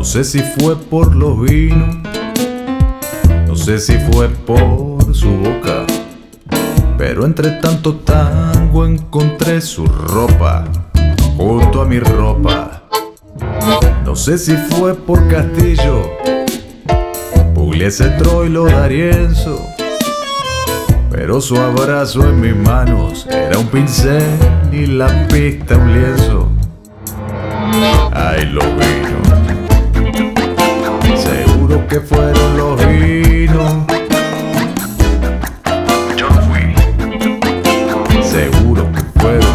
No sé si fue por los vinos, no sé si fue por su boca, pero entre tanto tango encontré su ropa junto a mi ropa. No sé si fue por Castillo, Pugliese, Troilo, D'Arienzo, pero su abrazo en mis manos era un pincel y la pista un lienzo. Ay, los vinos, seguro que fueron los vinos. Yo no fui, seguro que fueron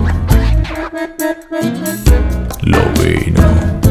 los vinos.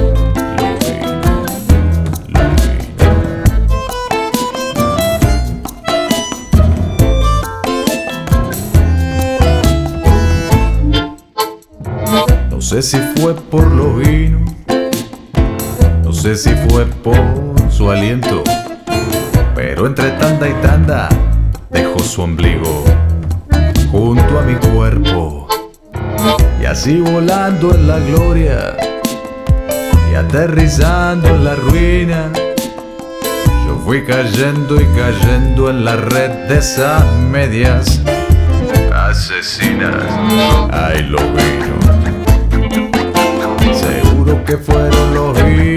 No sé si fue por los vinos, no sé si fue por su aliento, pero entre tanda y tanda dejó su ombligo junto a mi cuerpo. Y así volando en la gloria y aterrizando en la ruina, yo fui cayendo y cayendo en la red de esas medias asesinas. Ay, los vinos, seguro que fueron los vinos.